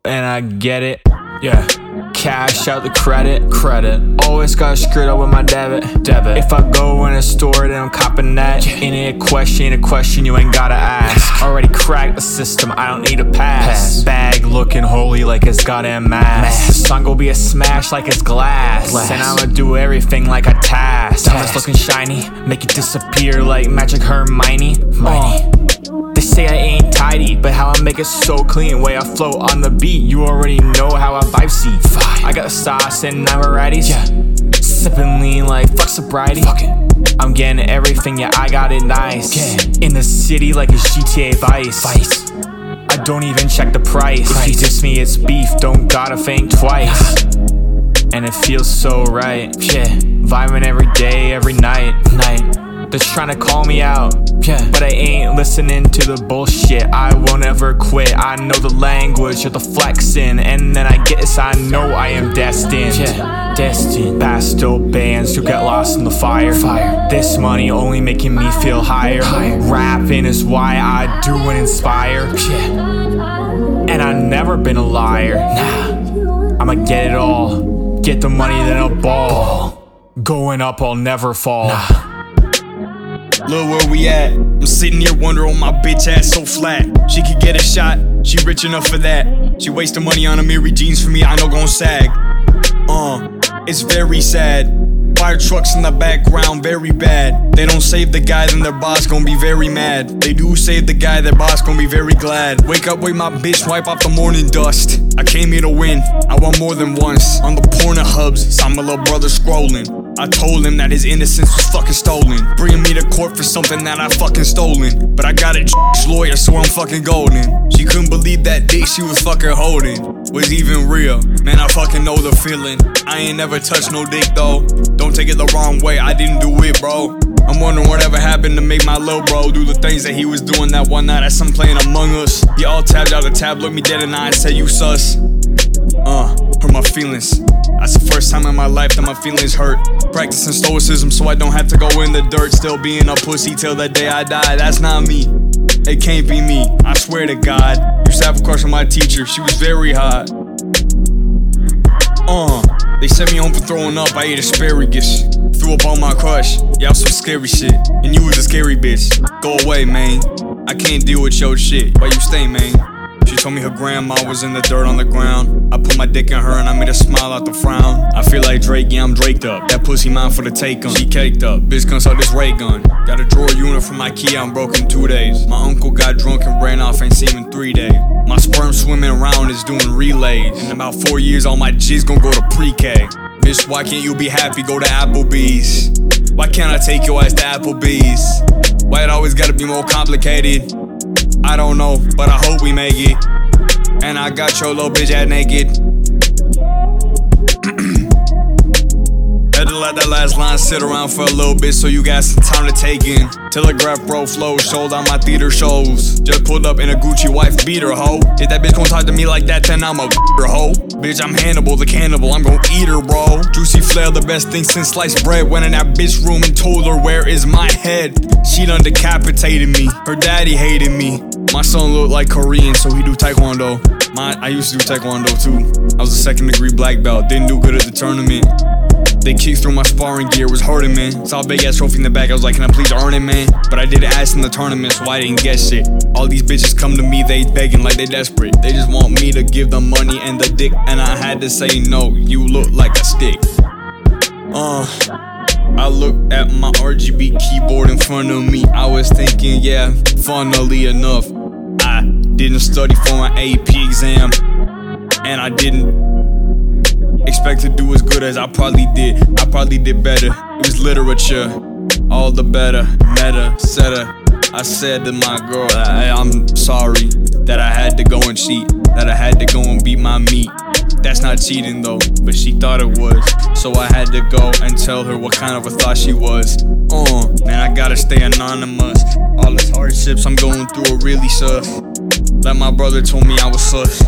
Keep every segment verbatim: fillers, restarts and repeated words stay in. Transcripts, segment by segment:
and I get it. Yeah. Cash out the credit, credit. Always got screwed up with my debit, debit. If I go in a store, then I'm copping that. Any question, a question you ain't gotta ask. Already cracked the system, I don't need a pass. Bag looking holy like it's goddamn mass. The song gon' be a smash like it's glass. And I'ma do everything like I task. Diamonds looking shiny, make it disappear like Magic Hermione. Uh. They say I ain't tidy, but how I make it so clean, way I flow on the beat, you already know how I vibe see. I got sauce and nine varieties, yeah. Sippin' lean like fuck sobriety. Fuck it. I'm getting everything, yeah, I got it nice. Yeah. In the city like it's G T A Vice. Vice. I don't even check the price. If you diss me, it's beef, don't gotta think twice. And it feels so right, yeah. Vibing every day, every night, night. They're tryna call me out, yeah, but I ain't listening to the bullshit. I won't ever quit, I know the language of the flexing. And then I guess I know I am destined, yeah, destined. Basto bands to get lost in the fire, fire. This money only making me feel higher, higher. Rapping is why I do and inspire, yeah. And I've never been a liar, nah. I'ma get it all, get the money then I'll ball. Going up I'll never fall, nah. Look where we at. I'm sitting here wondering my bitch ass so flat. She could get a shot, she rich enough for that. She wasting money on Amiri jeans for me, I know gon' sag. Uh, it's very sad. Fire trucks in the background, very bad. They don't save the guy, then their boss gon' be very mad. They do save the guy, their boss gon' be very glad. Wake up, wake my bitch, wipe off the morning dust. I came here to win, I won more than once. On the porno hubs, saw my little brother scrolling. I told him that his innocence was fucking stolen. Bringing me to court for something that I fucking stolen. But I got a lawyer, so I'm fucking golden. She couldn't believe that dick she was fucking holding was even real. Man, I fucking know the feeling. I ain't never touched no dick though. Don't take it the wrong way, I didn't do it, bro. I'm wondering whatever happened to make my little bro do the things that he was doing that one night at some playing Among Us. He all tabbed out the tab, looked me dead in the eye and said, you sus. Uh, hurt my feelings. That's the first time in my life that my feelings hurt. Practicing stoicism so I don't have to go in the dirt. Still being a pussy till the day I die. That's not me. It can't be me. I swear to God. Used to have a crush on my teacher. She was very hot. Uh, they sent me home for throwing up. I ate asparagus. Threw up on my crush. Yeah, I was some scary shit. And you was a scary bitch. Go away, man. I can't deal with your shit. Why you stay, man? She told me her grandma was in the dirt on the ground. I put my dick in her and I made her smile out the frown. I feel like Drake, yeah, I'm draked up. That pussy mine for the take on. She caked up, bitch comes out this ray gun. Got a drawer unit from Ikea, I'm broke in two days. My uncle got drunk and ran off, ain't seen him in three days. My sperm swimming around is doing relays. In about four years, all my G's gon' go to pre-K. Bitch, why can't you be happy, go to Applebee's? Why can't I take your ass to Applebee's? Why it always gotta be more complicated? I don't know, but I hope we make it. And I got your little bitch at naked. Had to let that last line sit around for a little bit so you got some time to take in. Telegraph bro flow, sold out my theater shows. Just pulled up in a Gucci wife beater, ho. If that bitch gon' talk to me like that, then I'm a beater, ho. Bitch, I'm Hannibal the cannibal, I'm gon' eat her, bro. Juicy flair, the best thing since sliced bread. Went in that bitch room and told her where is my head. She done decapitated me, her daddy hated me. My son looked like Korean, so he do taekwondo. My, I used to do taekwondo too. I was a second degree black belt, didn't do good at the tournament. They kicked through my sparring gear, was hurting, man. Saw a big ass trophy in the back, I was like, can I please earn it, man? But I didn't ask in the tournament, so I didn't get shit. All these bitches come to me, they begging like they desperate. They just want me to give them money and the dick, and I had to say no, you look like a stick. Uh, I looked at my R G B keyboard in front of me. I was thinking, yeah, funnily enough, I didn't study for my A P exam, and I didn't expect to do as good as I probably did. I probably did better. It was literature, all the better. Meta, cetera. I said to my girl, I, I'm sorry that I had to go and cheat, that I had to go and beat my meat. That's not cheating though, but she thought it was. So I had to go and tell her what kind of a thought she was. Uh, man, I gotta stay anonymous. All these hardships I'm going through are really sus. Like my brother told me I was sus.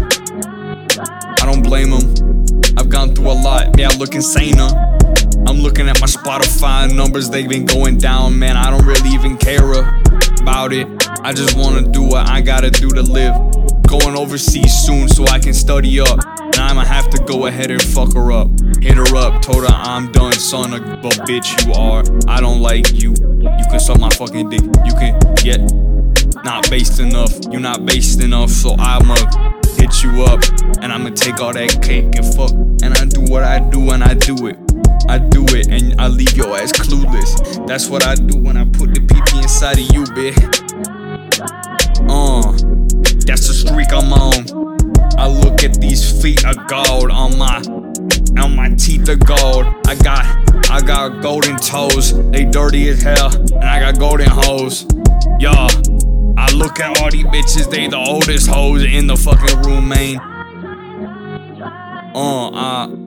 I don't blame him. I've gone through a lot, man, I look insaner. I'm looking at my Spotify numbers, they've been going down, man. I don't really even care about it. I just wanna do what I gotta do to live. going overseas soon so I can study up. And I'ma have to go ahead and fuck her up. Hit her up, told her I'm done, son of a bitch you are. I don't like you. You can suck my fucking dick. You can get not based enough. You not based enough, so I'ma hit you up. And I'ma take all that cake and fuck. And I do what I do and I do it. I do it and I leave your ass clueless. That's what I do when I put the pee-pee inside of you, bitch. Uh, that's the streak I'm on. I look at these feet of gold on my, on my teeth of gold. I got, I got golden toes. They dirty as hell, and I got golden hoes. Y'all, I look at all these bitches. They the oldest hoes in the fucking room, man. Uh, uh.